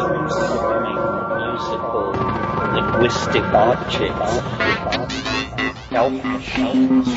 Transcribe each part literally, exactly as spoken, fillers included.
transforming musical linguistic objects. Elf machines.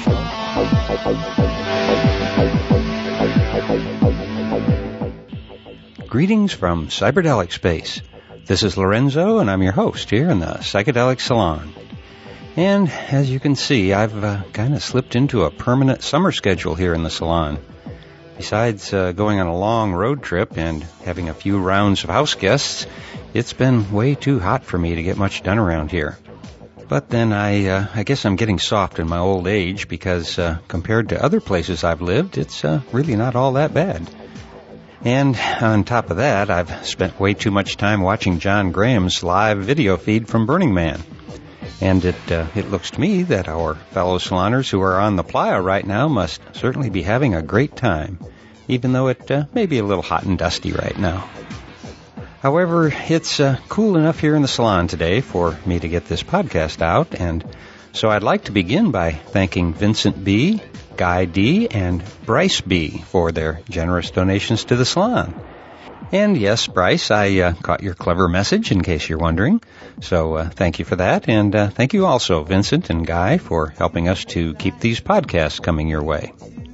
Greetings from Cyberdelic Space. This is Lorenzo, and I'm your host here in the Psychedelic Salon. And as you can see, I've uh, kind of slipped into a permanent summer schedule here in the salon. Besides uh, going on a long road trip and having a few rounds of house guests, it's been way too hot for me to get much done around here. But then I uh, I guess I'm getting soft in my old age because uh, compared to other places I've lived, it's uh, really not all that bad. And on top of that, I've spent way too much time watching John Graham's live video feed from Burning Man. And it uh, it looks to me that our fellow saloners who are on the playa right now must certainly be having a great time, even though it uh, may be a little hot and dusty right now. However, it's uh, cool enough here in the salon today for me to get this podcast out, and so I'd like to begin by thanking Vincent B., Guy D., and Bryce B. for their generous donations to the salon. And yes, Bryce, I uh, caught your clever message, in case you're wondering. So uh, thank you for that. And uh, thank you also, Vincent and Guy, for helping us to keep these podcasts coming your way.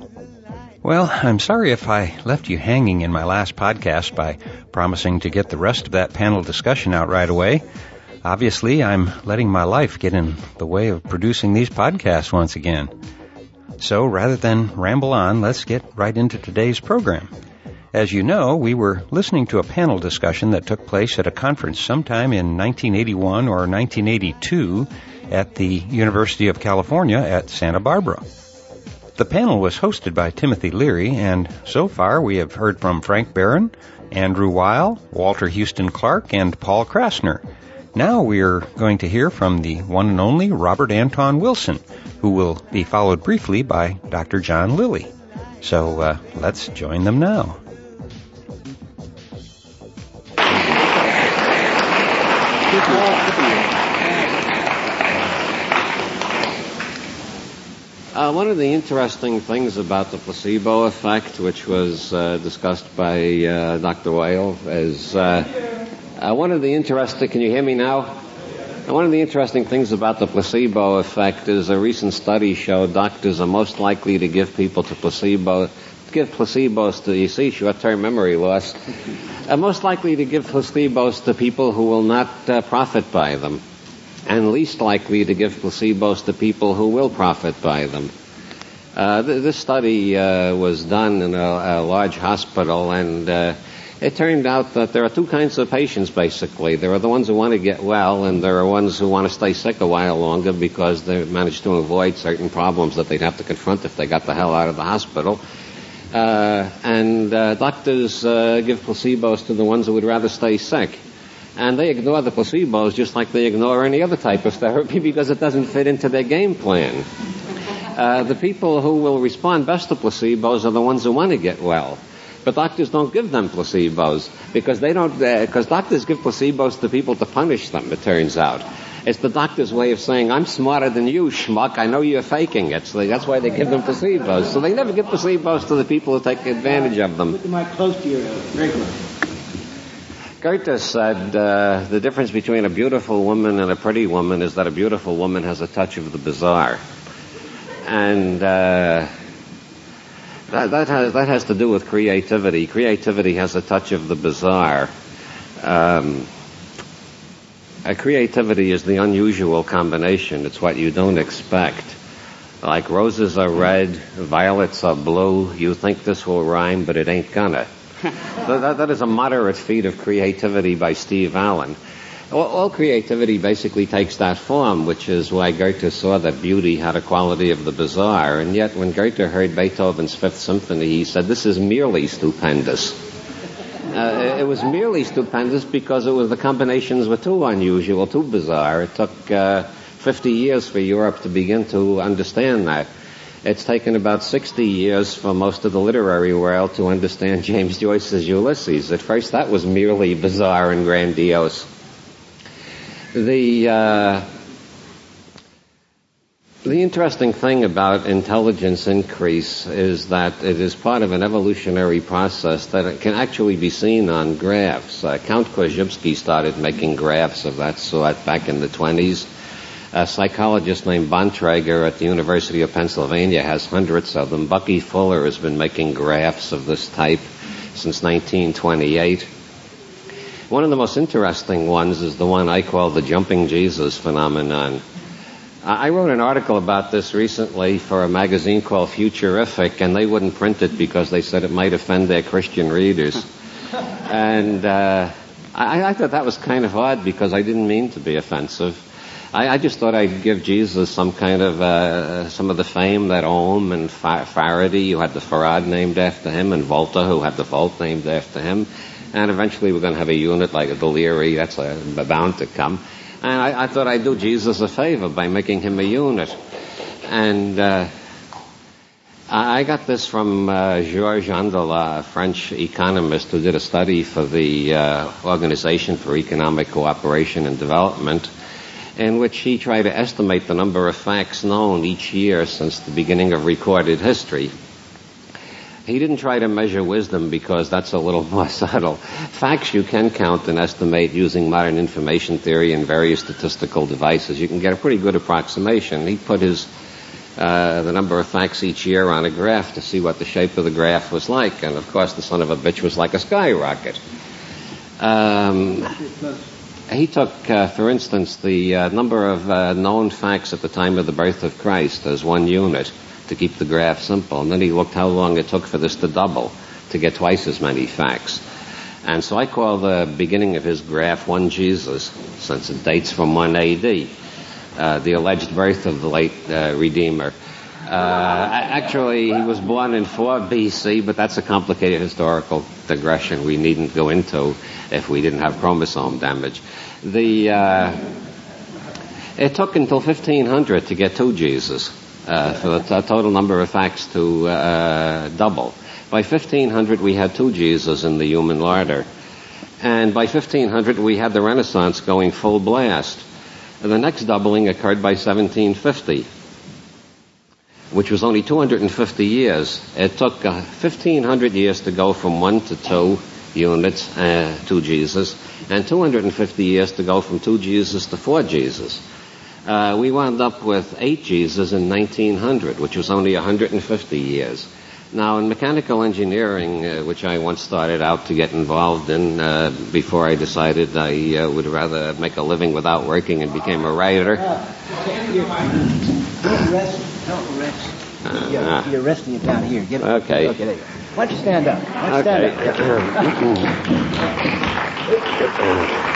Well, I'm sorry if I left you hanging in my last podcast by promising to get the rest of that panel discussion out right away. Obviously, I'm letting my life get in the way of producing these podcasts once again. So rather than ramble on, let's get right into today's program. As you know, we were listening to a panel discussion that took place at a conference sometime in nineteen eighty-one or nineteen eighty-two at the University of California at Santa Barbara. The panel was hosted by Timothy Leary, and so far we have heard from Frank Barron, Andrew Weil, Walter Houston Clark, and Paul Krasner. Now we are going to hear from the one and only Robert Anton Wilson, who will be followed briefly by Doctor John Lilly. So uh, let's join them now. Uh, one of the interesting things about the placebo effect, which was uh, discussed by uh, Doctor Weil, is uh, uh, one of the interesting... Can you hear me now? Uh, one of the interesting things about the placebo effect is a recent study showed doctors are most likely to give people to placebo, give placebos to, you see, short-term memory loss, are most likely to give placebos to people who will not uh, profit by them, and least likely to give placebos to people who will profit by them. Uh, th- this study uh, was done in a, a large hospital, and uh, it turned out that there are two kinds of patients, basically. There are the ones who want to get well, and there are ones who want to stay sick a while longer because they managed to avoid certain problems that they'd have to confront if they got the hell out of the hospital. Uh, and uh, doctors uh, give placebos to the ones who would rather stay sick. And they ignore the placebos just like they ignore any other type of therapy because it doesn't fit into their game plan. Uh, the people who will respond best to placebos are the ones who want to get well. But doctors don't give them placebos because they don't, because uh, doctors give placebos to people to punish them, it turns out. It's the doctor's way of saying, I'm smarter than you, schmuck. I know you're faking it. So that's why they give them placebos. So they never give placebos to the people who take advantage of them. Put the mic close to your regular. Goethe said uh, the difference between a beautiful woman and a pretty woman is that a beautiful woman has a touch of the bizarre. And uh, that, that, has, that has to do with creativity. Creativity has a touch of the bizarre. Um, uh, creativity is the unusual combination. It's what you don't expect. Like roses are red, violets are blue. You think this will rhyme, but it ain't gonna. that, that is a moderate feat of creativity by Steve Allen. All, all creativity basically takes that form, which is why Goethe saw that beauty had a quality of the bizarre. And yet when Goethe heard Beethoven's Fifth Symphony, he said, this is merely stupendous. Uh, it was merely stupendous because it was the combinations were too unusual, too bizarre. It took uh, fifty years for Europe to begin to understand that. It's taken about sixty years for most of the literary world to understand James Joyce's Ulysses. At first, that was merely bizarre and grandiose. The uh, The interesting thing about intelligence increase is that it is part of an evolutionary process that it can actually be seen on graphs. Uh, Count Korzybski started making graphs of that sort back in the twenties. A psychologist named Bontrager at the University of Pennsylvania has hundreds of them. Bucky Fuller has been making graphs of this type since nineteen twenty-eight. One of the most interesting ones is the one I call the jumping Jesus phenomenon. I wrote an article about this recently for a magazine called Futurific, and they wouldn't print it because they said it might offend their Christian readers. And uh, I, I thought that was kind of odd because I didn't mean to be offensive. I, I just thought I'd give Jesus some kind of, uh, some of the fame that Ohm and Fa- Faraday, who had the Farad named after him, and Volta, who had the Volt named after him. And eventually we're going to have a unit like a Deliri, that's uh, bound to come. And I, I thought I'd do Jesus a favor by making him a unit. And uh, I got this from uh, Georges Andelat, a French economist who did a study for the uh, Organization for Economic Cooperation and Development, in which he tried to estimate the number of facts known each year since the beginning of recorded history. He didn't try to measure wisdom because that's a little more subtle. Facts you can count and estimate using modern information theory and various statistical devices. You can get a pretty good approximation. He put his uh, the number of facts each year on a graph to see what the shape of the graph was like. And, of course, the son of a bitch was like a skyrocket. Um, he took, uh, for instance, the uh, number of uh, known facts at the time of the birth of Christ as one unit, to keep the graph simple. And then he looked how long it took for this to double, to get twice as many facts. And so I call the beginning of his graph one Jesus, since it dates from one A D, uh, the alleged birth of the late uh, Redeemer. Uh, actually, he was born in four B C, but that's a complicated historical digression we needn't go into if we didn't have chromosome damage. The uh, it took until fifteen hundred to get two Jesus. Uh, for the t- total number of facts to uh, double. By fifteen hundred, we had two Jesus in the human larder. And by fifteen hundred, we had the Renaissance going full blast. And the next doubling occurred by seventeen fifty, which was only two hundred fifty years. It took uh, fifteen hundred years to go from one to two units, uh, two Jesus, and two hundred fifty years to go from two Jesus to four Jesus. Uh, we wound up with eight Jesus in nineteen hundred, which was only one hundred fifty years. Now, in mechanical engineering, uh, which I once started out to get involved in uh, before I decided I uh, would rather make a living without working and became a writer. Uh, don't rest. Don't rest. Uh, You're, uh, you're resting it down here. Get it. Okay. Okay, there you go. Why don't you stand up? Why don't you stand up?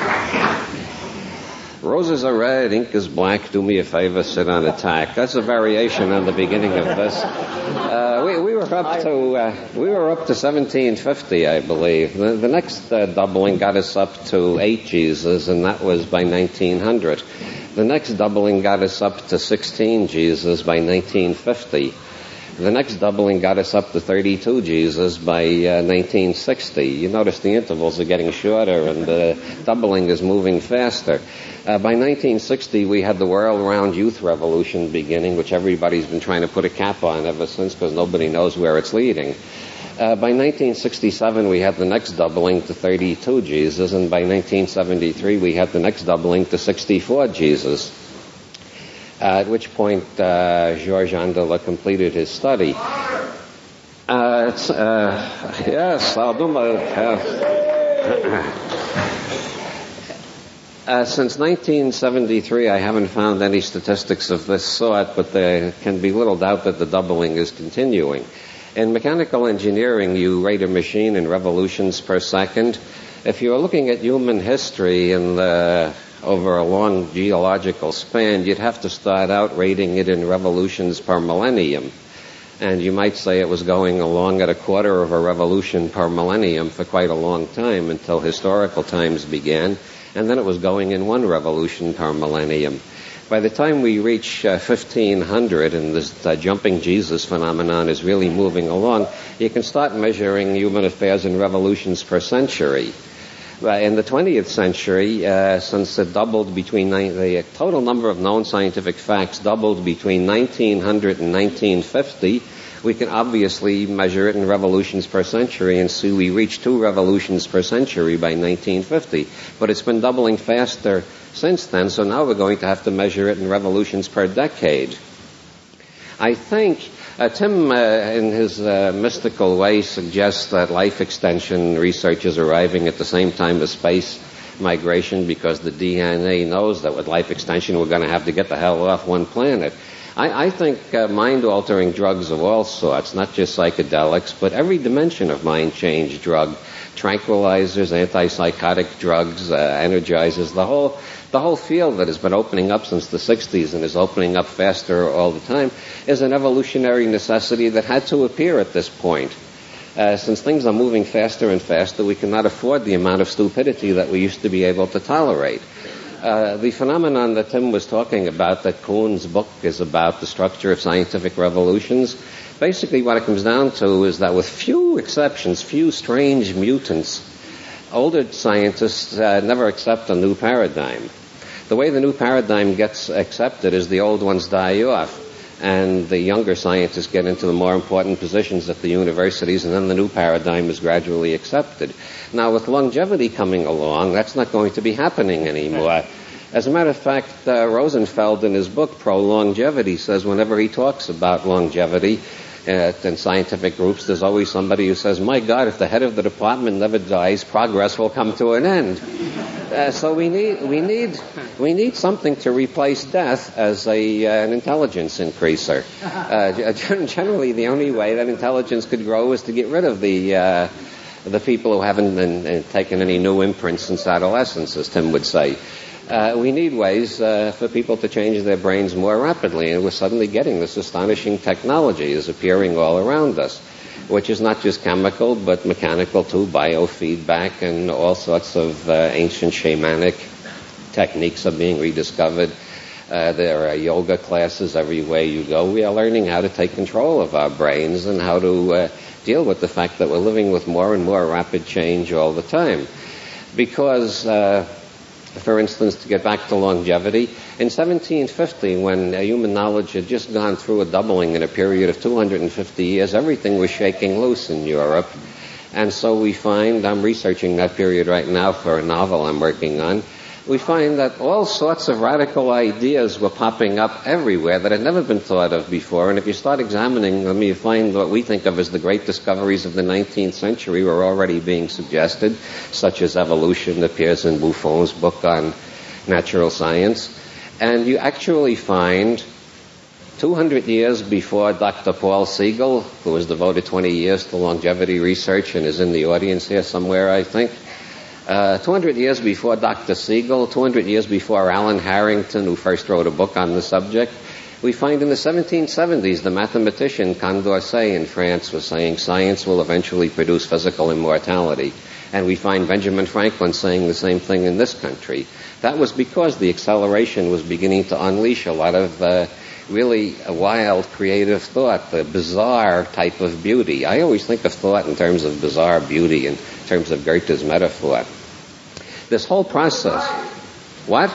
Roses are red, ink is black, do me a favor, sit on a tack. That's a variation on the beginning of this. Uh, we, we were up to uh, we were up to seventeen fifty, I believe. The, the next uh, doubling got us up to eight Jesus, and that was by nineteen hundred. The next doubling got us up to sixteen Jesus by nineteen fifty. The next doubling got us up to thirty-two Jesus by uh, nineteen sixty. You notice the intervals are getting shorter and the doubling is moving faster. Uh, by nineteen sixty, we had the world-round youth revolution beginning, which everybody's been trying to put a cap on ever since because nobody knows where it's leading. Uh, by nineteen sixty-seven, we had the next doubling to thirty-two Jesus, and by nineteen seventy-three, we had the next doubling to sixty-four Jesus. Uh, at which point uh, Georges Andelat completed his study. Uh, it's, uh, yes, I'll do my... Uh, uh, since nineteen seventy-three, I haven't found any statistics of this sort, but there can be little doubt that the doubling is continuing. In mechanical engineering, you rate a machine in revolutions per second. If you're looking at human history in the... over a long geological span, you'd have to start out rating it in revolutions per millennium. And you might say it was going along at a quarter of a revolution per millennium for quite a long time until historical times began, and then it was going in one revolution per millennium. By the time we reach uh, fifteen hundred and this uh, jumping Jesus phenomenon is really moving along, you can start measuring human affairs in revolutions per century. Uh, in the twentieth century, uh, since it doubled between ni- the total number of known scientific facts doubled between nineteen hundred and nineteen fifty, we can obviously measure it in revolutions per century and see we reached two revolutions per century by nineteen fifty. But it's been doubling faster since then, so now we're going to have to measure it in revolutions per decade. I think uh, Tim, uh, in his uh, mystical way, suggests that life extension research is arriving at the same time as space migration because the D N A knows that with life extension we're going to have to get the hell off one planet. I, I think uh, mind-altering drugs of all sorts, not just psychedelics, but every dimension of mind-change drug, tranquilizers, antipsychotic drugs, uh, energizers, the whole the whole field that has been opening up since the sixties and is opening up faster all the time is an evolutionary necessity that had to appear at this point. Uh, since things are moving faster and faster, we cannot afford the amount of stupidity that we used to be able to tolerate. Uh, the phenomenon that Tim was talking about, that Kuhn's book is about, the structure of scientific revolutions, basically what it comes down to is that with few exceptions, few strange mutants, older scientists uh, never accept a new paradigm. The way the new paradigm gets accepted is the old ones die off, and the younger scientists get into the more important positions at the universities, and then the new paradigm is gradually accepted. Now, with longevity coming along, that's not going to be happening anymore. As a matter of fact, uh, Rosenfeld in his book, Pro-Longevity, says whenever he talks about longevity uh, in scientific groups, there's always somebody who says, my God, if the head of the department never dies, progress will come to an end. Uh, so we need we need we need something to replace death as a uh, an intelligence increaser. Uh, generally, the only way that intelligence could grow is to get rid of the uh, the people who haven't been, uh, taken any new imprints since adolescence, as Tim would say. Uh, we need ways uh, for people to change their brains more rapidly, and we're suddenly getting this astonishing technology is appearing all around us, which is not just chemical, but mechanical too, biofeedback, and all sorts of uh, ancient shamanic techniques are being rediscovered. Uh, there are yoga classes everywhere you go. We are learning how to take control of our brains and how to uh, deal with the fact that we're living with more and more rapid change all the time. Because, uh, for instance, to get back to longevity, in seventeen fifty, when uh, human knowledge had just gone through a doubling in a period of two hundred fifty years, everything was shaking loose in Europe. And so we find, I'm researching that period right now for a novel I'm working on, we find that all sorts of radical ideas were popping up everywhere that had never been thought of before. And if you start examining them, you find what we think of as the great discoveries of the nineteenth century were already being suggested, such as evolution appears in Buffon's book on natural science. And you actually find two hundred years before Doctor Paul Siegel, who has devoted twenty years to longevity research and is in the audience here somewhere, I think, Uh, two hundred years before Doctor Siegel, two hundred years before Alan Harrington, who first wrote a book on the subject, we find in the seventeen seventies the mathematician Condorcet in France was saying science will eventually produce physical immortality. And we find Benjamin Franklin saying the same thing in this country. That was because the acceleration was beginning to unleash a lot of uh, really wild, creative thought, the bizarre type of beauty. I always think of thought in terms of bizarre beauty, in terms of Goethe's metaphor. This whole process. What?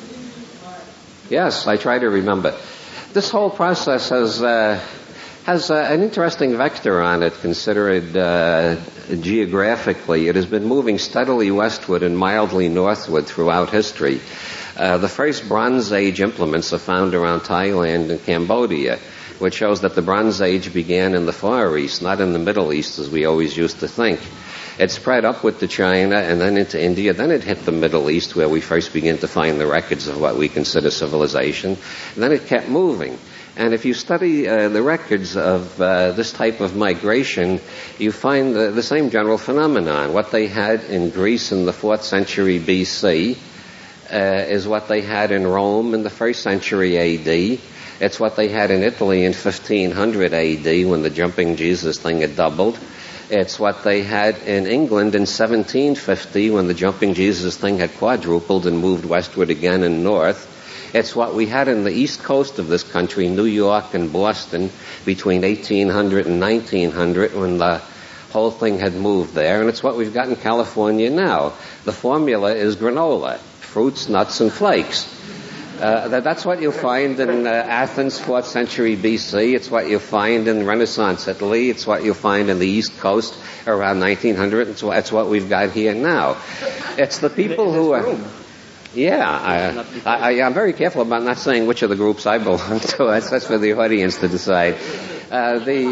Yes, I try to remember. This whole process has uh, has uh, an interesting vector on it, considered uh, geographically. It has been moving steadily westward and mildly northward throughout history. Uh, the first Bronze Age implements are found around Thailand and Cambodia, which shows that the Bronze Age began in the Far East, not in the Middle East, as we always used to think. It spread upward to China and then into India. Then it hit the Middle East, where we first begin to find the records of what we consider civilization. And then it kept moving. And if you study uh, the records of uh, this type of migration, you find the, the same general phenomenon. What they had in Greece in the fourth century B C uh, is what they had in Rome in the first century A D. It's what they had in Italy in fifteen hundred A D when the jumping Jesus thing had doubled. It's what they had in England in seventeen fifty when the jumping Jesus thing had quadrupled and moved westward again and north. It's what we had in the east coast of this country, New York and Boston, between eighteen hundred and nineteen hundred, when the whole thing had moved there, and it's what we've got in California now. The formula is granola, fruits, nuts, and flakes. Uh, that, that's what you'll find in uh, Athens, fourth century B C. It's what you'll find in Renaissance Italy. It's what you'll find in the East Coast around nineteen hundred. It's what, it's what we've got here now. It's the people who are... Yeah, I, I, I'm very careful about not saying which of the groups I belong to. That's, that's for the audience to decide. Uh, the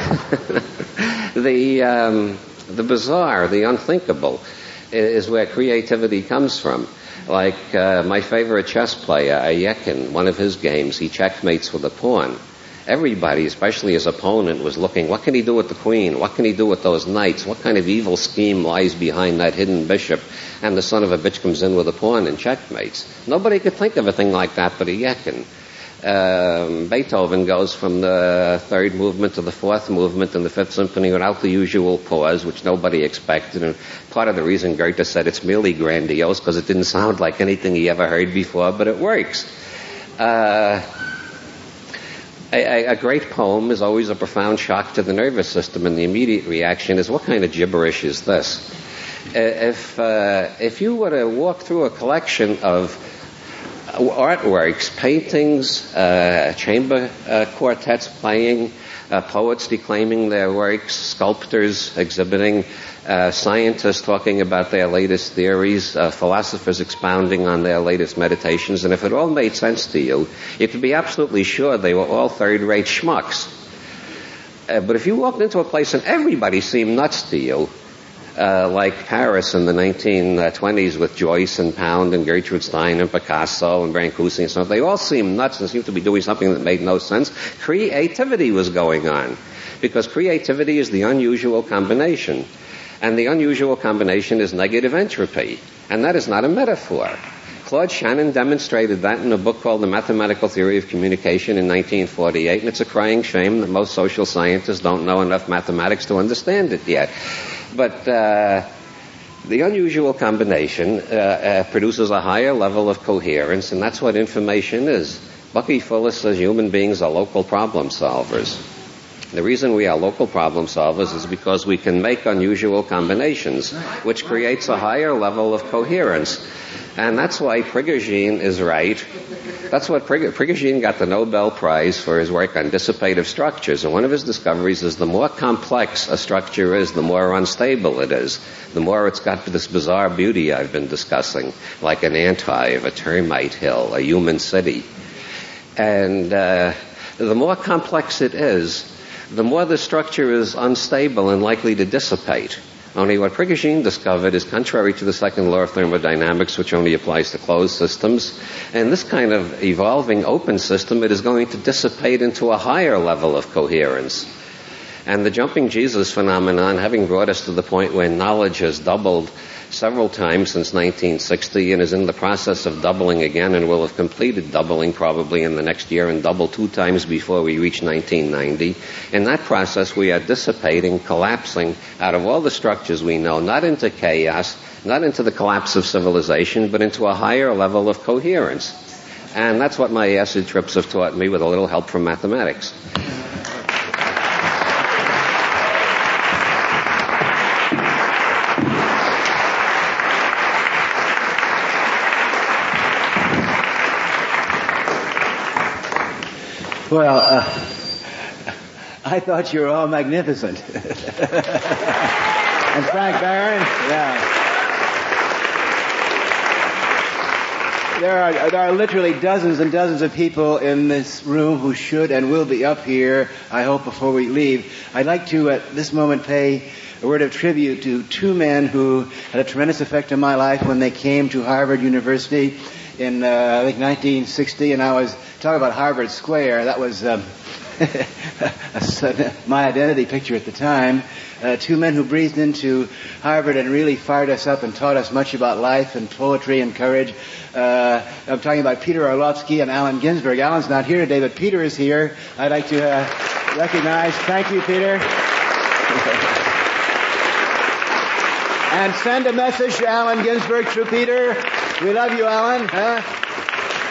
uh, the um, the bizarre, the unthinkable, is where creativity comes from. Like uh, my favorite chess player, Ayekin, one of his games, he checkmates with a pawn. Everybody, especially his opponent, was looking, what can he do with the queen? What can he do with those knights? What kind of evil scheme lies behind that hidden bishop? And the son of a bitch comes in with a pawn and checkmates. Nobody could think of a thing like that but Ayekin. Um, Beethoven goes from the third movement to the fourth movement in the Fifth Symphony without the usual pause, which nobody expected. And part of the reason Goethe said it's merely grandiose because it didn't sound like anything he ever heard before, but it works. Uh, a, a great poem is always a profound shock to the nervous system, and the immediate reaction is, what kind of gibberish is this? If uh, if you were to walk through a collection of artworks, paintings, uh, chamber uh, quartets playing, uh, poets declaiming their works, sculptors exhibiting, uh, scientists talking about their latest theories, uh, philosophers expounding on their latest meditations, and if it all made sense to you, you could be absolutely sure they were all third-rate schmucks. Uh, but if you walked into a place and everybody seemed nuts to you, Uh, like Paris in the nineteen twenties with Joyce and Pound and Gertrude Stein and Picasso and Brancusi and stuff. They all seemed nuts and seemed to be doing something that made no sense. Creativity was going on, because creativity is the unusual combination. And the unusual combination is negative entropy. And that is not a metaphor. Claude Shannon demonstrated that in a book called The Mathematical Theory of Communication in nineteen forty-eight, and it's a crying shame that most social scientists don't know enough mathematics to understand it yet. But uh, the unusual combination uh, uh, produces a higher level of coherence, and that's what information is. Bucky Fuller says human beings are local problem solvers. The reason we are local problem solvers is because we can make unusual combinations, which creates a higher level of coherence. And that's why Prigogine is right. That's what Prig- Prigogine got the Nobel Prize for his work on dissipative structures. And one of his discoveries is the more complex a structure is, the more unstable it is. The more it's got this bizarre beauty I've been discussing, like an anthive, a termite hill, a human city. And uh, the more complex it is, the more the structure is unstable and likely to dissipate. Only what Prigogine discovered is contrary to the second law of thermodynamics, which only applies to closed systems. And this kind of evolving open system, it is going to dissipate into a higher level of coherence. And the jumping Jesus phenomenon, having brought us to the point where knowledge has doubled several times since nineteen sixty and is in the process of doubling again and will have completed doubling probably in the next year and double two times before we reach nineteen ninety. In that process, we are dissipating, collapsing out of all the structures we know, not into chaos, not into the collapse of civilization, but into a higher level of coherence. And that's what my acid trips have taught me with a little help from mathematics. Well, uh, I thought you were all magnificent. And Frank Barron, yeah. There are, there are literally dozens and dozens of people in this room who should and will be up here, I hope, before we leave. I'd like to, at this moment, pay a word of tribute to two men who had a tremendous effect on my life when they came to Harvard University in, uh, I think, nineteen sixty, and I was talking about Harvard Square. That was um, my identity picture at the time. Uh, two men who breathed into Harvard and really fired us up and taught us much about life and poetry and courage. Uh, I'm talking about Peter Orlovsky and Allen Ginsberg. Allen's not here today, but Peter is here. I'd like to uh, recognize. Thank you, Peter. And send a message to Allen Ginsberg through Peter. We love you, Allen. Huh?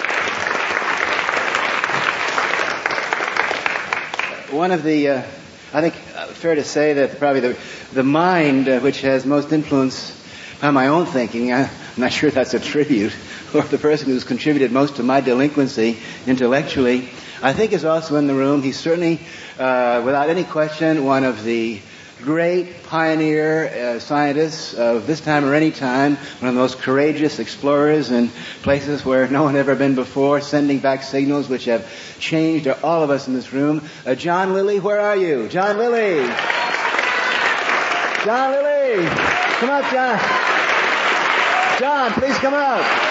One of the uh, I think uh, fair to say that probably the the mind uh, which has most influence on my own thinking, I'm not sure that's a tribute, or the person who's contributed most to my delinquency intellectually, I think is also in the room. He's certainly, uh, without any question, one of the great pioneer uh, scientists of this time or any time, one of the most courageous explorers in places where no one had ever been before, sending back signals which have changed all of us in this room. Uh, John Lilly, where are you? John Lilly! John Lilly! Come up, John! John, please come up!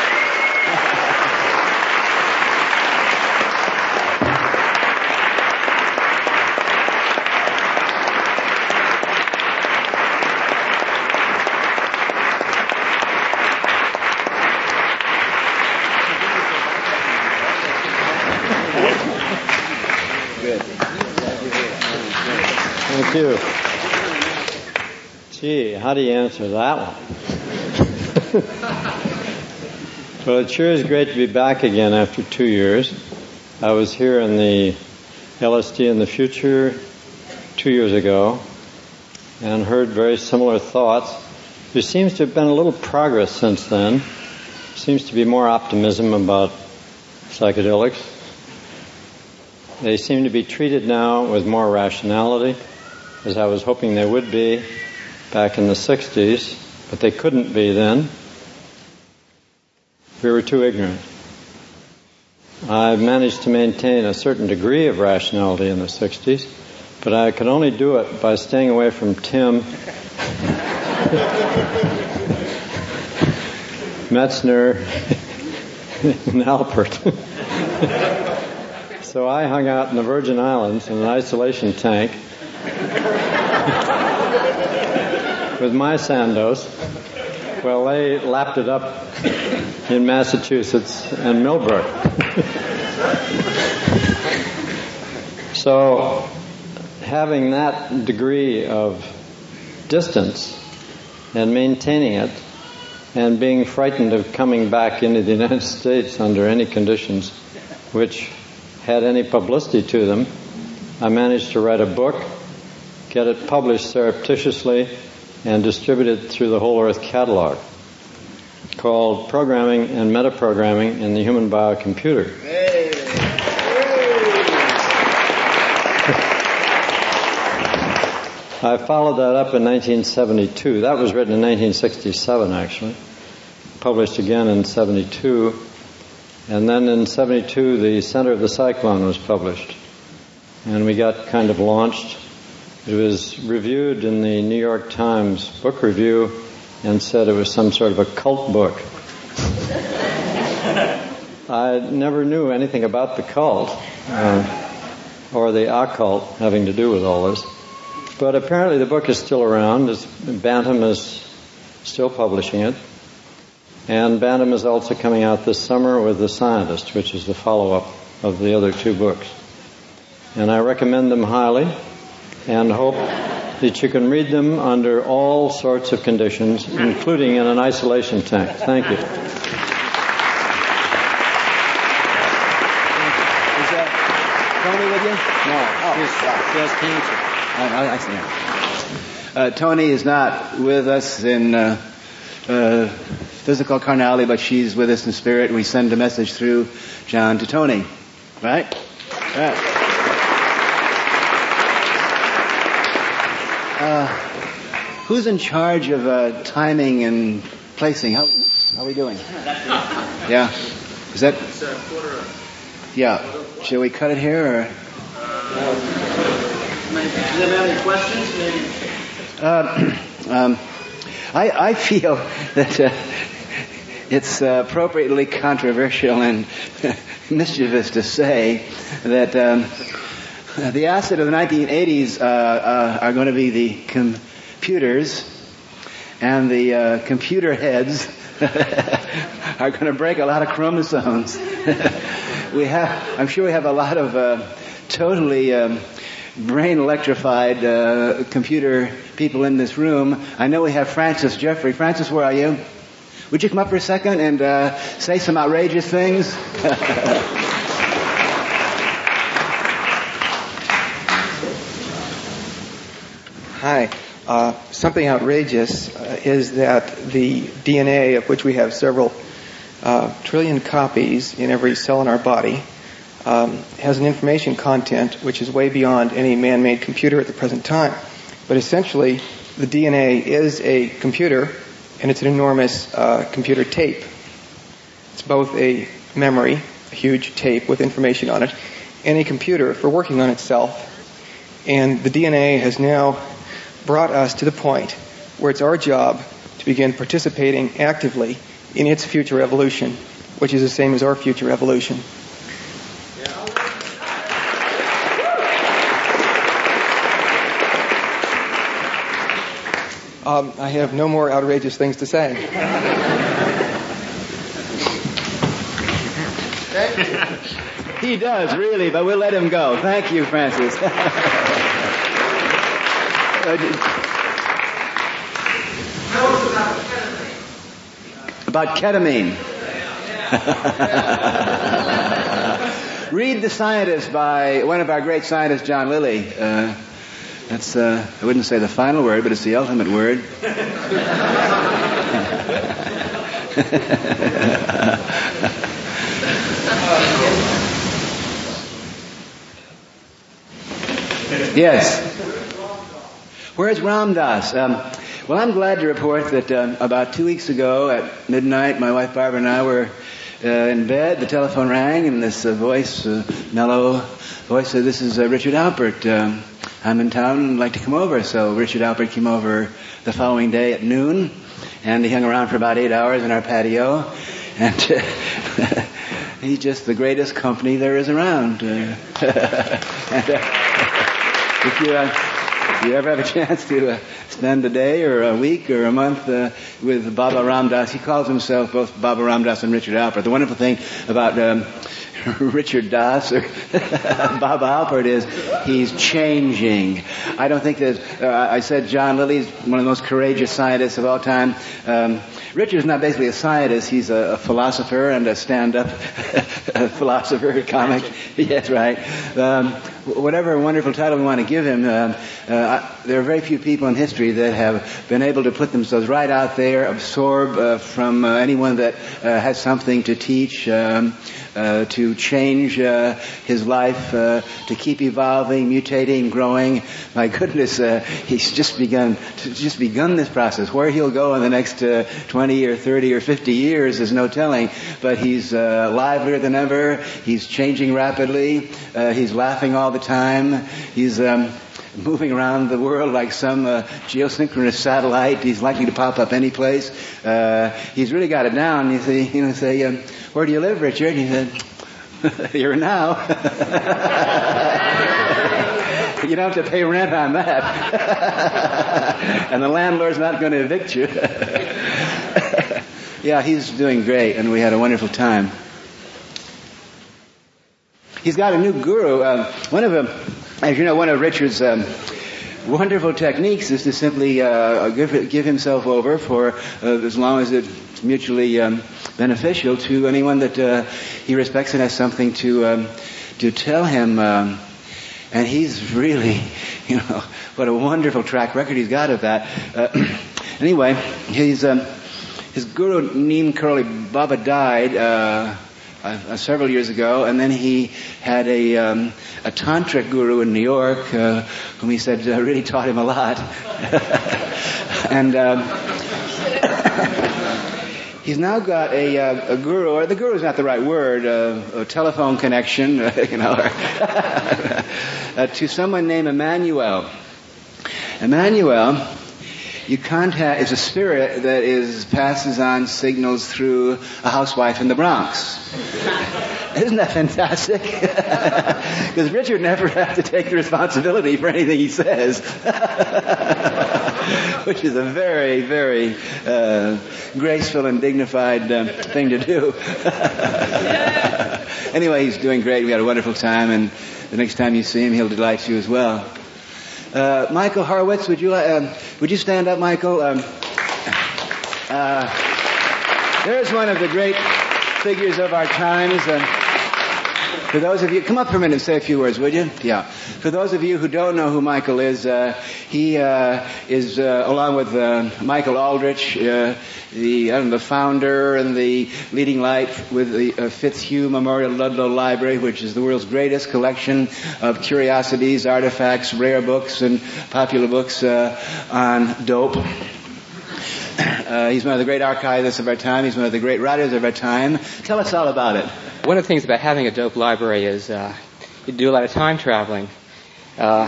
Thank you. Gee, how do you answer that one? Well, it sure is great to be back again after two years. I was here in the L S D in the Future two years ago and heard very similar thoughts. There seems to have been a little progress since then. There seems to be more optimism about psychedelics. They seem to be treated now with more rationality, as I was hoping they would be back in the sixties, but they couldn't be then. We were too ignorant. I managed to maintain a certain degree of rationality in the sixties, but I could only do it by staying away from Tim, Metzner, and Alpert. So I hung out in the Virgin Islands in an isolation tank with my Sandoz, while they lapped it up in Massachusetts and Millbrook. So having that degree of distance and maintaining it and being frightened of coming back into the United States under any conditions which had any publicity to them, I managed to write a book, get it published surreptitiously, and distributed through the Whole Earth catalog, called Programming and Metaprogramming in the Human Biocomputer. Hey. I followed that up in nineteen seventy-two. That was written in nineteen sixty-seven, actually. Published again in seventy-two. And then in seventy-two, the Center of the Cyclone was published. And we got kind of launched. It was reviewed in the New York Times Book Review and said it was some sort of a cult book. I never knew anything about the cult uh, or the occult having to do with all this. But apparently the book is still around. It's, Bantam is still publishing it. And Bantam is also coming out this summer with The Scientist, which is the follow-up of the other two books. And I recommend them highly and hope that you can read them under all sorts of conditions, including in an isolation tank. Thank you. Is that Tony with you? No, oh, he has cancer. I, I see. Uh, Tony is not with us in uh, uh, physical carnality, but she's with us in spirit. We send a message through John to Tony. Right? Right. Uh, who's in charge of uh, timing and placing? How, how are we doing? Yeah. Is that? It's a quarter. Yeah. Shall we cut it here or? Do you have any questions? Maybe. Uh, um, I, I feel that uh, it's uh, appropriately controversial and mischievous to say that um, the asset of the nineteen eighties uh, uh, are going to be the computers, and the uh, computer heads are going to break a lot of chromosomes. we have, I'm sure we have a lot of uh, totally um, brain electrified uh, computer people in this room. I know we have Francis Jeffrey. Francis, where are you? Would you come up for a second and uh, say some outrageous things? Hi. Uh, something outrageous uh, is that the D N A, of which we have several uh, trillion copies in every cell in our body, um, has an information content which is way beyond any man-made computer at the present time. But essentially, the D N A is a computer, and it's an enormous uh, computer tape. It's both a memory, a huge tape with information on it, and a computer for working on itself. And the D N A has now brought us to the point where it's our job to begin participating actively in its future evolution, which is the same as our future evolution. Um, I have no more outrageous things to say. He does, really, but we'll let him go. Thank you, Francis. About ketamine. Read The Scientist by one of our great scientists, John Lilly. Uh, that's, uh, I wouldn't say the final word, but it's the ultimate word. Yes. Where's Ram Dass? Um, well, I'm glad to report that um, about two weeks ago at midnight, my wife Barbara and I were uh, in bed. The telephone rang, and this uh, voice, uh, mellow voice, said, "This is uh, Richard Alpert. Um, I'm in town and I'd like to come over." So Richard Alpert came over the following day at noon, and he hung around for about eight hours in our patio. And uh, he's just the greatest company there is around. Uh, and, uh, if you, uh, if you ever have a chance to uh, spend a day or a week or a month uh, with Baba Ram Dass, he calls himself both Baba Ram Dass and Richard Alpert. The wonderful thing about um, Richard Das or Baba Alpert is he's changing. I don't think that, uh, I said John Lilly's one of the most courageous scientists of all time. Um, Richard's not basically a scientist. He's a, a philosopher and a stand-up philosopher, comic. Yes, right. Um, whatever wonderful title we want to give him, uh, uh, there are very few people in history that have been able to put themselves right out there, absorb uh, from uh, anyone that uh, has something to teach, um, uh, to change uh, his life, uh, to keep evolving, mutating, growing. My goodness, uh, he's just begun just begun this process. Where he'll go in the next uh, twenty or thirty or fifty years is no telling. But he's uh, livelier than ever. He's changing rapidly. Uh, he's laughing all the time. He's um, moving around the world like some uh, geosynchronous satellite. He's likely to pop up any place. Uh, he's really got it down. You see, you know, say, um, "Where do you live, Richard?" And he said, "Here now." You don't have to pay rent on that. And the landlord's not going to evict you. Yeah, he's doing great, and we had a wonderful time. He's got a new guru. Um, one of them, as you know, one of Richard's um, wonderful techniques is to simply uh, give, give himself over for uh, as long as it's mutually um, beneficial to anyone that uh, he respects and has something to um, to tell him. Um, and he's really, you know, what a wonderful track record he's got of that. Uh, anyway, he's um, his guru Neem Karoli Baba died Uh, Uh, several years ago, and then he had a um, a tantric guru in New York, uh, whom he said uh, really taught him a lot. And um, he's now got a, uh, a guru, or the guru is not the right word, uh, a telephone connection, uh, you know, uh, to someone named Emmanuel. Emmanuel, you contact, is a spirit that is passes on signals through a housewife in the Bronx. Isn't that fantastic? Because Richard never has to take the responsibility for anything he says. Which is a very, very uh, graceful and dignified uh, thing to do. Anyway, he's doing great. We had a wonderful time, and the next time you see him, he'll delight you as well. Uh, Michael Horowitz, would you uh, would you stand up, Michael? Um, uh, there's one of the great figures of our times. Uh, For those of you, come up for a minute and say a few words, would you? Yeah. For those of you who don't know who Michael is, uh, he uh, is, uh, along with uh, Michael Aldrich, uh, the I don't know, the founder and the leading light with the uh, Fitzhugh Memorial Ludlow Library, which is the world's greatest collection of curiosities, artifacts, rare books, and popular books uh, on dope. Uh, he's one of the great archivists of our time. He's one of the great writers of our time. Tell us all about it. One of the things about having a dope library is uh, you do a lot of time traveling. Uh,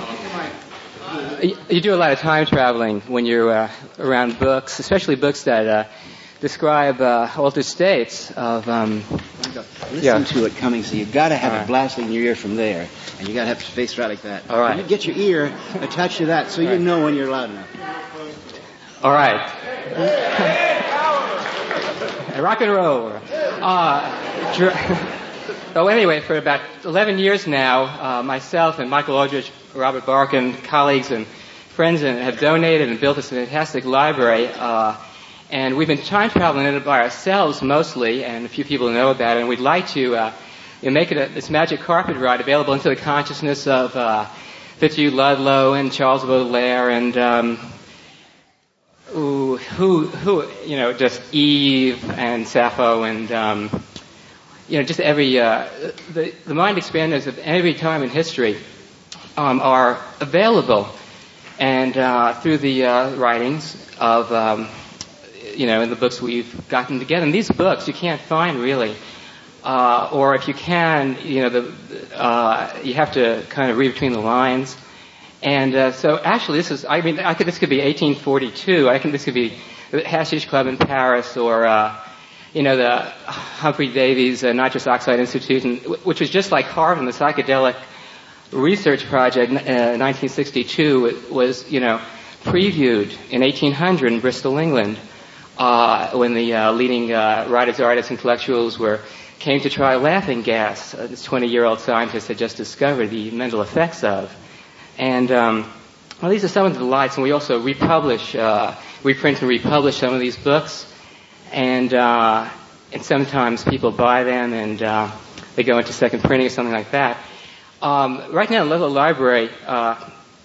you do a lot of time traveling when you're uh, around books, especially books that uh, describe uh, altered states of... Um, Listen yeah. to it coming, so you've got to have All it right. blasting in your ear from there. And you've got to have to face right like that. All right. And get your ear attached to that so you Right. know when you're loud enough. All right. Rock and roll. Uh, dr- oh, anyway, for about eleven years now, uh, myself and Michael Aldrich, Robert Barkin, colleagues and friends and have donated and built this fantastic library. Uh, and we've been time traveling in it by ourselves mostly, and a few people know about it. And we'd like to uh, you know, make it a, this magic carpet ride available into the consciousness of uh, Fitzhugh Ludlow and Charles Baudelaire and... Um, Ooh, who, who, you know, just Eve and Sappho and, um, you know, just every, uh, the, the mind expanders of every time in history, um, are available. And, uh, through the, uh, writings of, um, you know, in the books we've gotten together. And these books you can't find really. Uh, or if you can, you know, the, uh, you have to kind of read between the lines. And uh, so, actually, this is—I mean, I think this could be eighteen forty-two. I think this could be the Hashish Club in Paris, or uh, you know, the Humphrey Davies uh, Nitrous Oxide Institute, and, which was just like Harvard, the psychedelic research project. Uh, nineteen sixty-two was, you know, previewed in eighteen hundred in Bristol, England, uh, when the uh, leading uh, writers, artists, intellectuals were came to try laughing gas. Uh, this twenty-year-old scientist had just discovered the mental effects of. And, um, well, these are some of the delights, and we also republish, uh, reprint and republish some of these books, and, uh, and sometimes people buy them, and, uh, they go into second printing or something like that. Um, right now, the Ludlow Library, uh,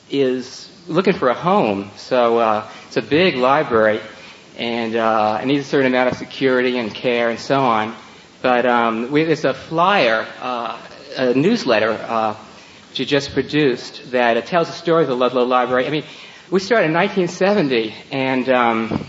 is looking for a home, so, uh, it's a big library, and, uh, it needs a certain amount of security and care and so on, but, um, we, there's a flyer, uh, a newsletter, uh, which you just produced, that it tells the story of the Ludlow Library. I mean, we started in nineteen seventy, and um,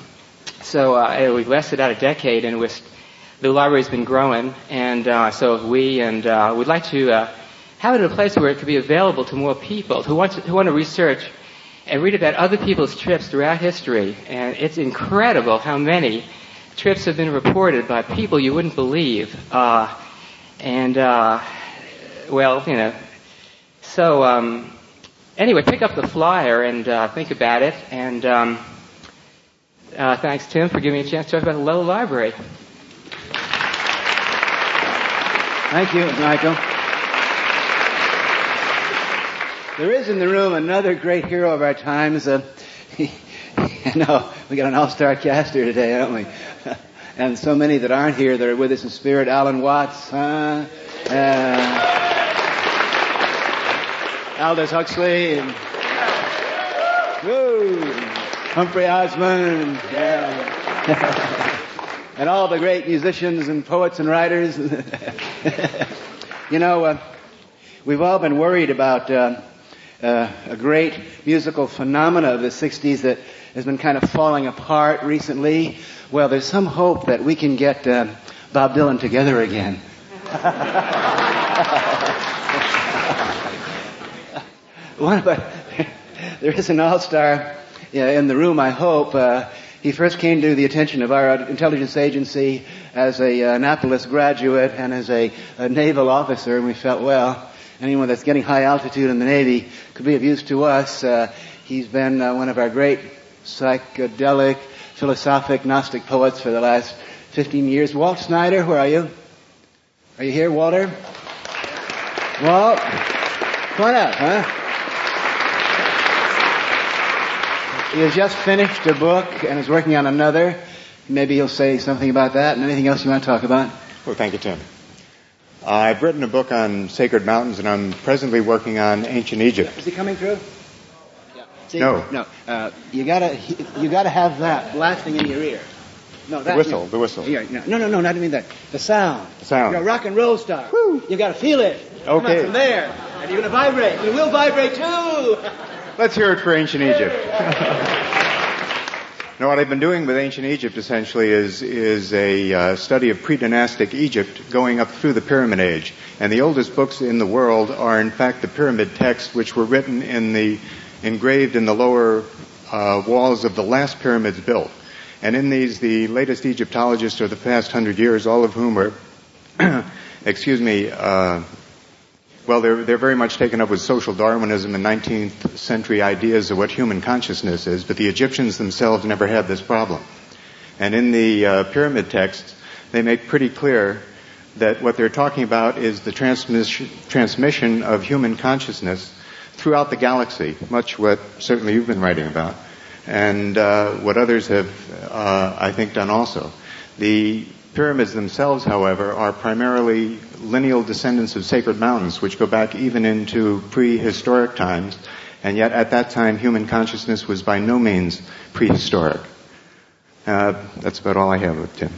so uh, we've lasted out a decade, and we're, the library's been growing, and uh, so have we, and uh, we'd like to uh, have it in a place where it could be available to more people who want to, who want to research and read about other people's trips throughout history. And it's incredible how many trips have been reported by people you wouldn't believe. Uh, and, uh, well, you know, So, um, anyway, pick up the flyer and uh, think about it. And um, uh, thanks, Tim, for giving me a chance to talk about the Ludlow Library. Thank you, Michael. There is in the room another great hero of our times. Uh, no, we got an all-star cast here today, haven't we? And so many that aren't here that are with us in spirit. Alan Watts, huh? Uh, Aldous Huxley, and woo, Humphrey Osmond, yeah. And all the great musicians and poets and writers. You know, uh, we've all been worried about uh, uh, a great musical phenomena of the sixties that has been kind of falling apart recently. Well, there's some hope that we can get uh, Bob Dylan together again. One of our, there is an all-star uh, in the room, I hope. Uh, he first came to the attention of our intelligence agency as a uh, Annapolis graduate and as a, a naval officer, and we felt, well, anyone that's getting high altitude in the Navy could be of use to us. Uh, he's been uh, one of our great psychedelic, philosophic, Gnostic poets for the last fifteen years. Walt Snyder, where are you? Are you here, Walter? Walt, come on up, huh? He has just finished a book and is working on another. Maybe he'll say something about that and anything else you want to talk about. Well, thank you, Tim. I've written a book on sacred mountains, and I'm presently working on ancient Egypt. Is he coming through? Yeah. See, no. No. Uh, you gotta, you gotta have that blasting in your ear. No, that. The whistle, no. the whistle. Yeah, no, no, no, no, not even that. The sound. The sound. You're a rock and roll star. Woo! You gotta feel it. Okay. Come on, from there. And you're gonna vibrate. You will vibrate too. Let's hear it for ancient Egypt. Now, what I've been doing with ancient Egypt essentially is is a uh, study of pre-dynastic Egypt going up through the Pyramid Age. And the oldest books in the world are, in fact, the pyramid texts, which were written in the engraved in the lower uh, walls of the last pyramids built. And in these, the latest Egyptologists of the past hundred years, all of whom are, excuse me, uh, well, they're they're very much taken up with social Darwinism and nineteenth century ideas of what human consciousness is, but the Egyptians themselves never had this problem. And in the uh, pyramid texts, they make pretty clear that what they're talking about is the transmission transmission of human consciousness throughout the galaxy, much what certainly you've been writing about, and uh, what others have, uh, I think, done also. The pyramids themselves, however, are primarily lineal descendants of sacred mountains, which go back even into prehistoric times, and yet at that time human consciousness was by no means prehistoric. Uh, that's about all I have with Tim.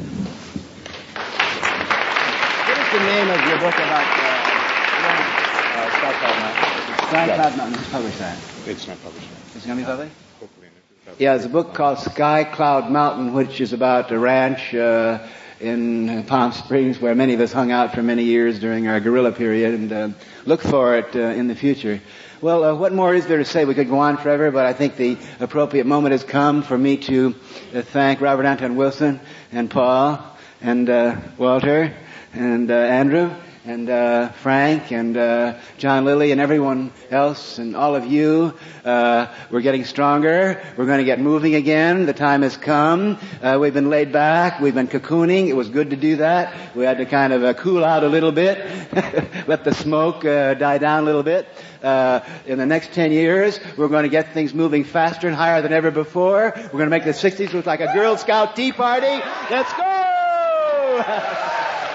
What is the name of your book about uh, Sky Cloud Mountain? Sky Cloud Mountain. Who's published that? It's not published. It's going to be published? Yeah, there's a book called Sky Cloud Mountain, which is about a ranch uh, in Palm Springs where many of us hung out for many years during our guerrilla period, and uh, look for it uh, in the future. Well, uh, what more is there to say? We could go on forever, but I think the appropriate moment has come for me to uh, thank Robert Anton Wilson and Paul and uh, Walter and uh, Andrew and uh, Frank and uh, John Lilly and everyone else and all of you. Uh, we're getting stronger. We're going to get moving again. The time has come. Uh, we've been laid back. We've been cocooning. It was good to do that. We had to kind of uh, cool out a little bit, let the smoke uh, die down a little bit. Uh, in the next ten years, we're going to get things moving faster and higher than ever before. We're going to make the sixties look like a Girl Scout tea party. Let's go!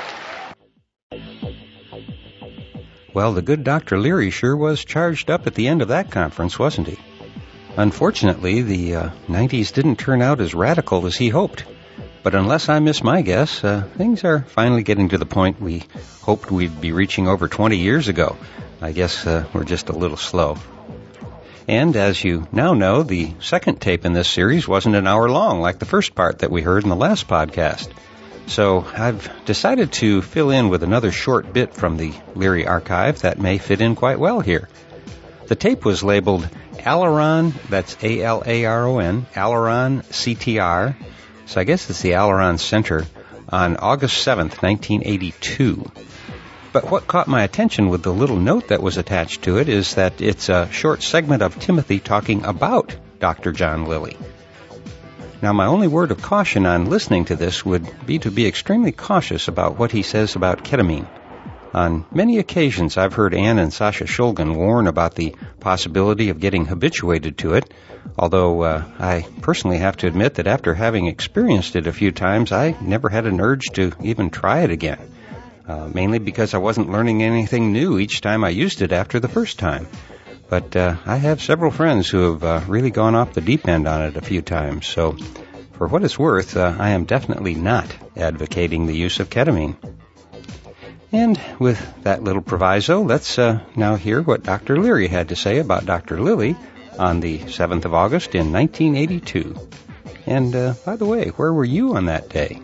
Well, the good Doctor Leary sure was charged up at the end of that conference, wasn't he? Unfortunately, the uh, nineties didn't turn out as radical as he hoped. But unless I miss my guess, uh, things are finally getting to the point we hoped we'd be reaching over twenty years ago. I guess uh, we're just a little slow. And as you now know, the second tape in this series wasn't an hour long like the first part that we heard in the last podcast. So I've decided to fill in with another short bit from the Leary archive that may fit in quite well here. The tape was labeled Alaron, that's A L A R O N, Alaron C T R, so I guess it's the Alaron Center, on August seventh, nineteen eighty-two. But what caught my attention with the little note that was attached to it is that it's a short segment of Timothy talking about Doctor John Lilly. Now, my only word of caution on listening to this would be to be extremely cautious about what he says about ketamine. On many occasions, I've heard Ann and Sasha Shulgin warn about the possibility of getting habituated to it, although uh, I personally have to admit that after having experienced it a few times, I never had an urge to even try it again, uh, mainly because I wasn't learning anything new each time I used it after the first time. But uh, I have several friends who have uh, really gone off the deep end on it a few times. So for what it's worth, uh, I am definitely not advocating the use of ketamine. And with that little proviso, let's uh, now hear what Doctor Leary had to say about Doctor Lilly on the seventh of August in nineteen eighty-two. And uh, by the way, where were you on that day?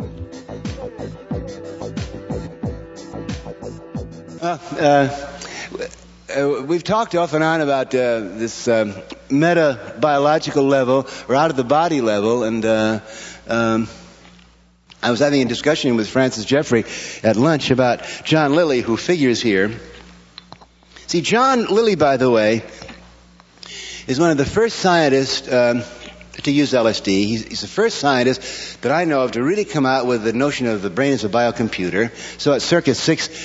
Uh, uh, Uh, we've talked off and on about uh, this um, meta-biological level, or out-of-the-body level, and uh, um, I was having a discussion with Francis Jeffrey at lunch about John Lilly, who figures here. See, John Lilly, by the way, is one of the first scientists um, to use L S D. He's, he's the first scientist that I know of to really come out with the notion of the brain as a biocomputer. So at circa six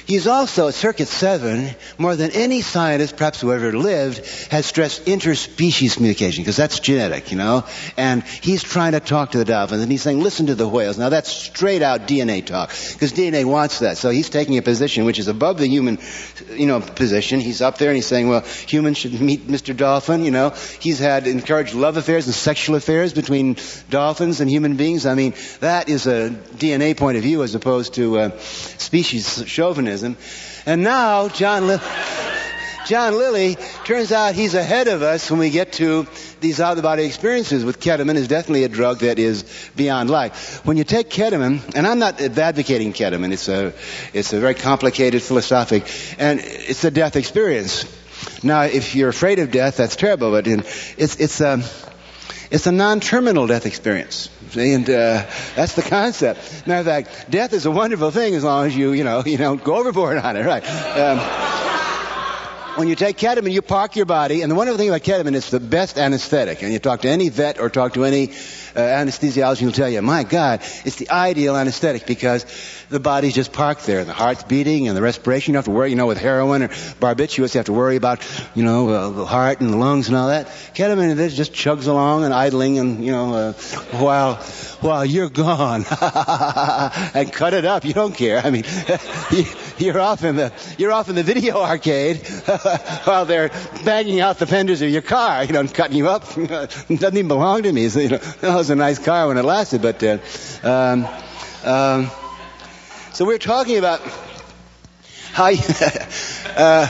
He's also, at Circuit seven, more than any scientist, perhaps who ever lived, has stressed interspecies communication, because that's genetic, you know. And he's trying to talk to the dolphins, and he's saying, listen to the whales. Now, that's straight-out D N A talk, because D N A wants that. So he's taking a position which is above the human, you know, position. He's up there, and he's saying, well, humans should meet Mister Dolphin, you know. He's had encouraged love affairs and sexual affairs between dolphins and human beings. I mean, that is a D N A point of view as opposed to uh, species chauvinism. And now, John, Li- John Lilly, turns out he's ahead of us when we get to these out-of-the-body experiences. With ketamine is definitely a drug that is beyond life. When you take ketamine, and I'm not advocating ketamine, it's a, it's a very complicated philosophic, and it's a death experience. Now, if you're afraid of death, that's terrible, but in, it's, it's a, it's a non-terminal death experience. And uh, that's the concept. Matter of fact, death is a wonderful thing as long as you, you know, you don't go overboard on it, right? Um, when you take ketamine, you park your body, and the wonderful thing about ketamine, it's the best anesthetic. And you talk to any vet or talk to any uh, anesthesiologist, he'll tell you, my God, it's the ideal anesthetic because the body's just parked there. The heart's beating and the respiration. You don't have to worry, you know, with heroin or barbiturates, you have to worry about, you know, uh, the heart and the lungs and all that. Ketamine, it just chugs along and idling and, you know, uh, while, while you're gone. And cut it up. You don't care. I mean, you're off in the, you're off in the video arcade while they're banging out the fenders of your car, you know, and cutting you up. It doesn't even belong to me. So, you know, that was a nice car when it lasted, but, uh, um, um, so we're talking about how you, uh,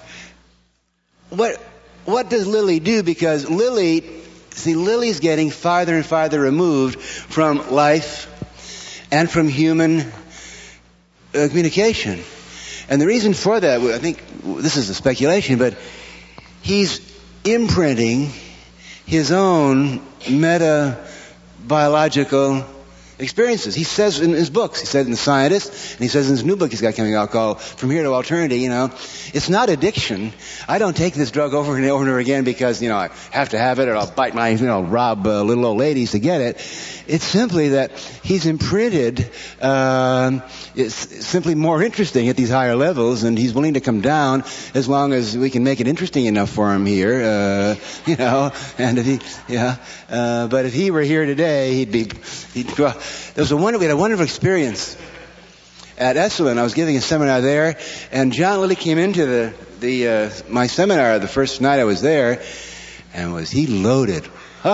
what what does Lilly do? Because Lilly, see, Lilly's getting farther and farther removed from life and from human uh, communication. And the reason for that, I think this is a speculation, but he's imprinting his own meta-biological experiences. He says in his books, he said in The Scientist, and he says in his new book he's got coming out called From Here to Alternity, you know, it's not addiction. I don't take this drug over and over and over again because, you know, I have to have it or I'll bite my, you know, rob uh, little old ladies to get it. It's simply that he's imprinted, uh, it's simply more interesting at these higher levels, and he's willing to come down as long as we can make it interesting enough for him here, uh, you know, and if he, yeah, uh, but if he were here today, he'd be, he'd, there was a wonder, we had a wonderful experience at Esalen. I was giving a seminar there, and John Lilly came into the, the, uh, my seminar the first night I was there, and was he loaded.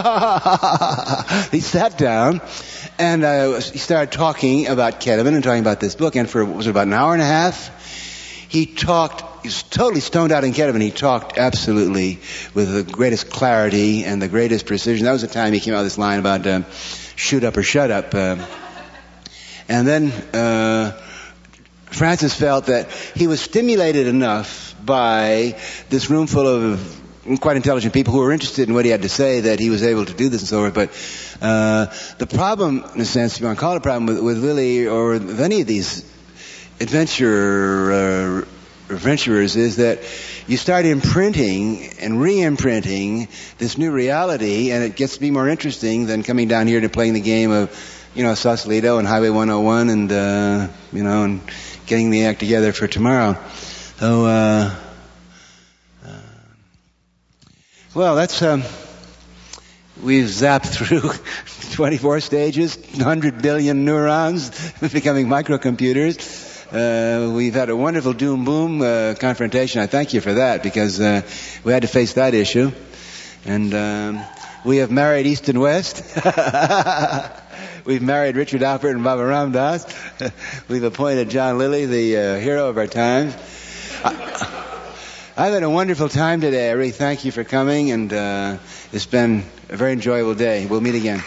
He sat down, and uh, he started talking about ketamine and talking about this book, and for, was it about an hour and a half? He talked, he was totally stoned out in ketamine. He talked absolutely with the greatest clarity and the greatest precision. That was the time he came out with this line about uh, shoot up or shut up. Uh, and then uh, Francis felt that he was stimulated enough by this room full of quite intelligent people who were interested in what he had to say that he was able to do this and so forth. But uh, the problem, in a sense, if you want to call it a problem with, with Lilly or with any of these adventure uh, adventurers, is that you start imprinting and re-imprinting this new reality, and it gets to be more interesting than coming down here to playing the game of, you know, Sausalito and Highway one oh one and, uh, you know, and getting the act together for tomorrow. So, uh, Well, that's, um, we've zapped through twenty-four stages, one hundred billion neurons becoming microcomputers. Uh, we've had a wonderful doom-boom uh, confrontation. I thank you for that, because uh, we had to face that issue. And um, we have married East and West. We've married Richard Alpert and Baba Ram Das. We've appointed John Lilly the uh, hero of our times. I, I've had a wonderful time today. I really thank you for coming, and uh, it's been a very enjoyable day. We'll meet again.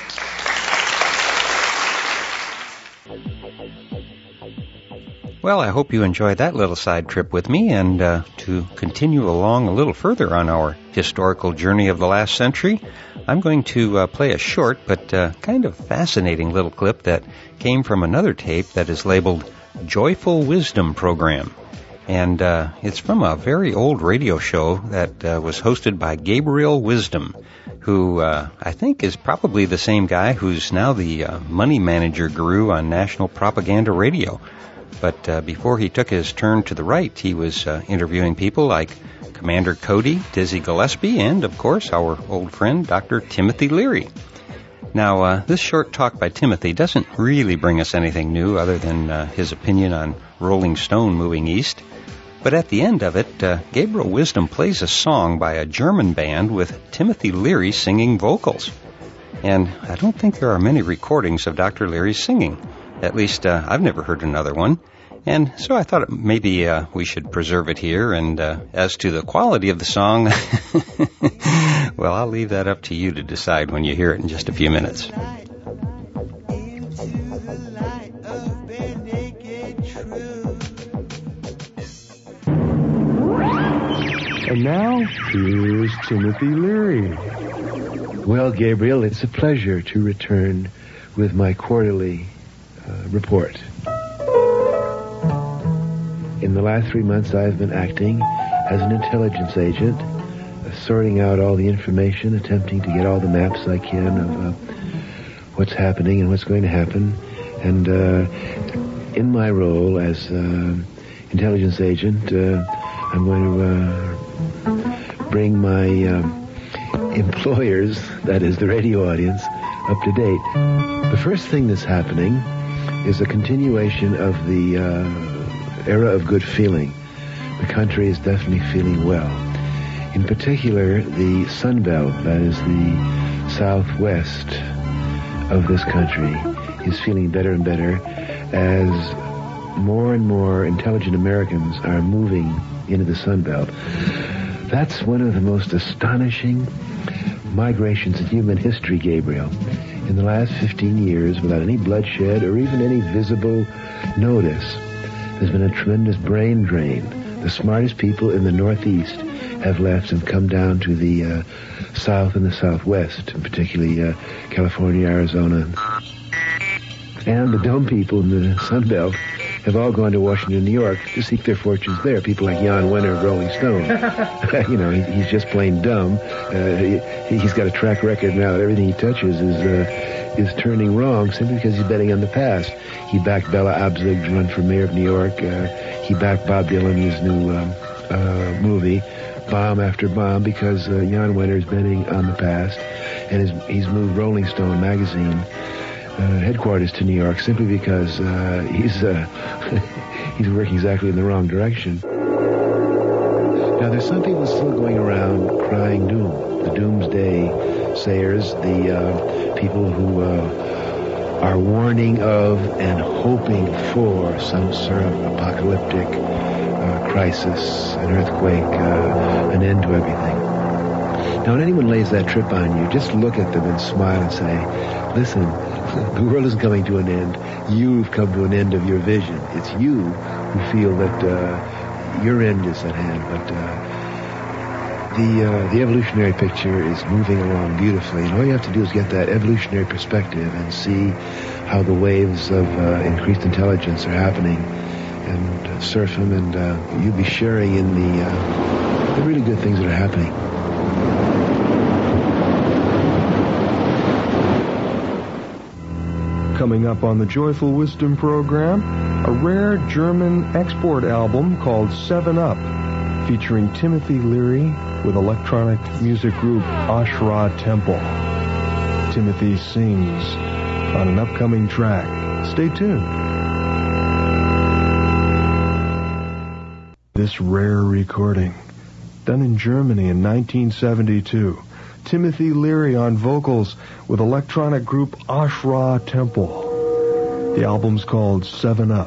Well, I hope you enjoyed that little side trip with me, and uh, to continue along a little further on our historical journey of the last century, I'm going to uh, play a short but uh, kind of fascinating little clip that came from another tape that is labeled Joyful Wisdom Program. And uh, it's from a very old radio show that uh, was hosted by Gabriel Wisdom, who uh, I think is probably the same guy who's now the uh, money manager guru on National Propaganda Radio. But uh, before he took his turn to the right, he was uh, interviewing people like Commander Cody, Dizzy Gillespie, and, of course, our old friend, Doctor Timothy Leary. Now, uh, this short talk by Timothy doesn't really bring us anything new other than uh, his opinion on Rolling Stone moving east. But at the end of it, uh, Gabriel Wisdom plays a song by a German band with Timothy Leary singing vocals. And I don't think there are many recordings of Doctor Leary singing. At least, uh, I've never heard another one. And so I thought maybe uh, we should preserve it here. And uh, as to the quality of the song, well, I'll leave that up to you to decide when you hear it in just a few minutes. And now, here's Timothy Leary. Well, Gabriel, it's a pleasure to return with my quarterly uh, report. In the last three months, I've been acting as an intelligence agent, uh, sorting out all the information, attempting to get all the maps I can of uh, what's happening and what's going to happen. And uh, in my role as uh, intelligence agent, uh, I'm going to uh, bring my uh, employers, that is the radio audience, up to date. The first thing that's happening is a continuation of the uh, era of good feeling. The country is definitely feeling well. In particular, the Sun Belt, that is the southwest of this country, is feeling better and better as more and more intelligent Americans are moving into the Sun Belt. That's one of the most astonishing migrations in human history, Gabriel. In the last fifteen years, without any bloodshed or even any visible notice, there's been a tremendous brain drain. The smartest people in the Northeast have left and come down to the uh, South and the Southwest, particularly uh, California, Arizona. And the dumb people in the Sun Belt have all gone to Washington, New York to seek their fortunes there. People like Jan Wenner of Rolling Stone. you know, he, he's just plain dumb. Uh, he, he's got a track record now that everything he touches is uh, is turning wrong simply because he's betting on the past. He backed Bella Abzug to run for mayor of New York. Uh, he backed Bob Dylan in his new um, uh, movie, bomb after bomb, because uh, Jan Wenner is betting on the past. And he's, he's moved Rolling Stone magazine Uh, headquarters to New York simply because uh, he's uh, he's working exactly in the wrong direction. Now, there's some people still going around crying doom. The doomsday sayers, the uh, people who uh, are warning of and hoping for some sort of apocalyptic uh, crisis, an earthquake, uh, an end to everything. Now, when anyone lays that trip on you, just look at them and smile and say, listen, the world isn't coming to an end. You've come to an end of your vision. It's you who feel that uh, your end is at hand. But uh, the uh, the evolutionary picture is moving along beautifully, and all you have to do is get that evolutionary perspective and see how the waves of uh, increased intelligence are happening, and uh, surf them, and uh, you'll be sharing in the uh, the really good things that are happening. Coming up on the Joyful Wisdom program, a rare German export album called Seven Up, featuring Timothy Leary with electronic music group Ashra Temple. Timothy sings on an upcoming track. Stay tuned. This rare recording, done in Germany in nineteen seventy-two. Timothy Leary on vocals with electronic group Ashra Temple. The album's called Seven Up.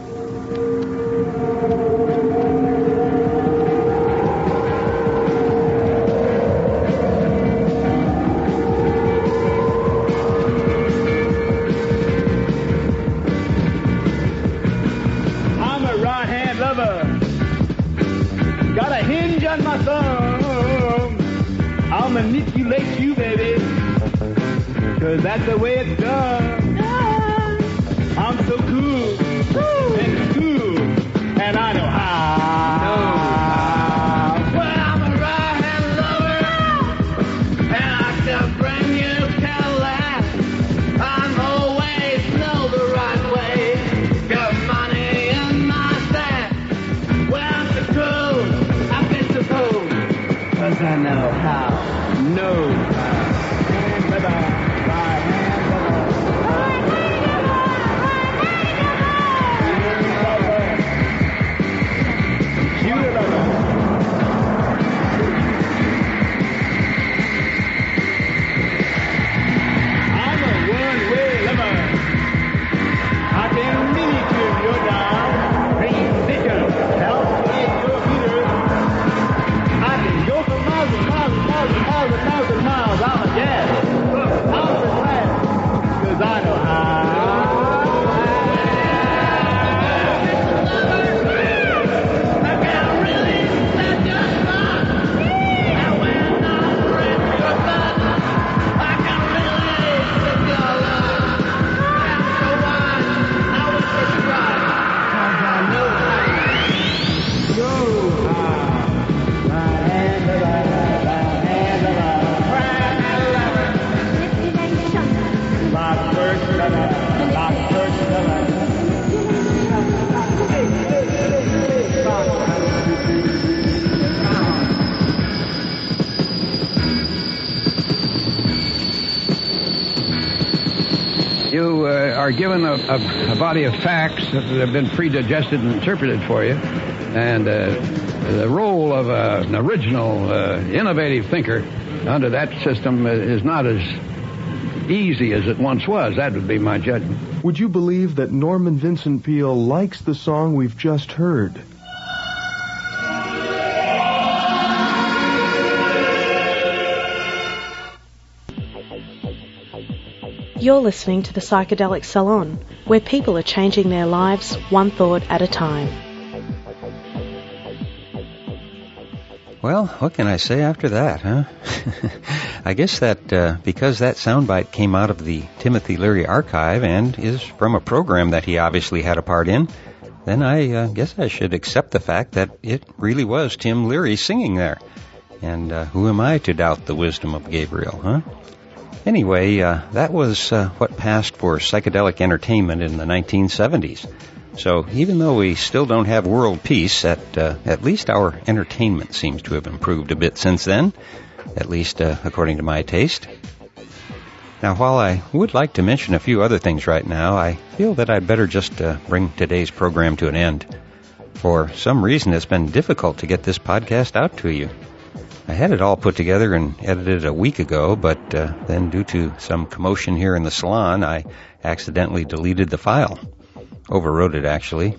I'm a right-hand lover. Got a hinge on my thumb. I'll manipulate you, baby, 'cause that's the way it's done. I'm so cool and cool, and I know how. Well, I'm a right-hand lover, and I can bring you Cadillac. I'm always know the right way. Got money you uh, are given a, a, a body of facts that have been pre-digested and interpreted for you, and uh, the role of uh, an original, uh, innovative thinker under that system is not as easy as it once was. That would be my judgment. Would you believe that Norman Vincent Peale likes the song we've just heard? You're listening to the Psychedelic Salon, where people are changing their lives one thought at a time. Well, what can I say after that, huh? I guess that uh, because that soundbite came out of the Timothy Leary archive and is from a program that he obviously had a part in, then I uh, guess I should accept the fact that it really was Tim Leary singing there. And uh, who am I to doubt the wisdom of Gabriel, huh? Anyway, uh, that was uh, what passed for psychedelic entertainment in the nineteen seventies. So even though we still don't have world peace, at, uh, at least our entertainment seems to have improved a bit since then, at least uh, according to my taste. Now, while I would like to mention a few other things right now, I feel that I'd better just uh, bring today's program to an end. For some reason, it's been difficult to get this podcast out to you. I had it all put together and edited a week ago, but uh, then due to some commotion here in the salon, I accidentally deleted the file. Overwrote it, actually.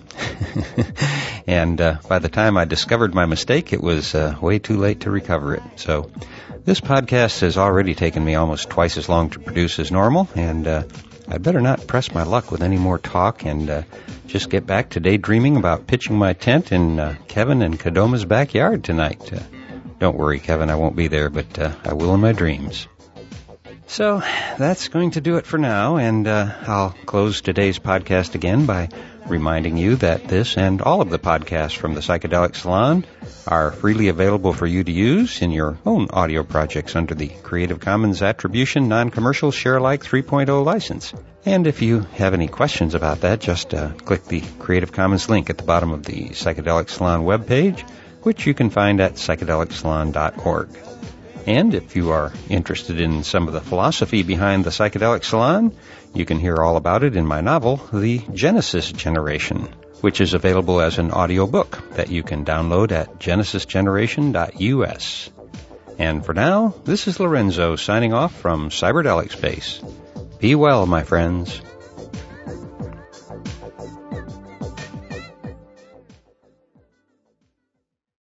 and uh, by the time I discovered my mistake, it was uh, way too late to recover it. So this podcast has already taken me almost twice as long to produce as normal, and uh, I'd better not press my luck with any more talk and uh, just get back to daydreaming about pitching my tent in uh, Kevin and Kadoma's backyard tonight. Uh, Don't worry, Kevin, I won't be there, but uh, I will in my dreams. So that's going to do it for now, and uh, I'll close today's podcast again by reminding you that this and all of the podcasts from the Psychedelic Salon are freely available for you to use in your own audio projects under the Creative Commons Attribution Non-Commercial Share-alike three point oh license. And if you have any questions about that, just uh, click the Creative Commons link at the bottom of the Psychedelic Salon webpage, which you can find at psychedelic salon dot org. And if you are interested in some of the philosophy behind the Psychedelic Salon, you can hear all about it in my novel, The Genesis Generation, which is available as an audiobook that you can download at genesis generation dot u s. And for now, this is Lorenzo signing off from Cyberdelic Space. Be well, my friends.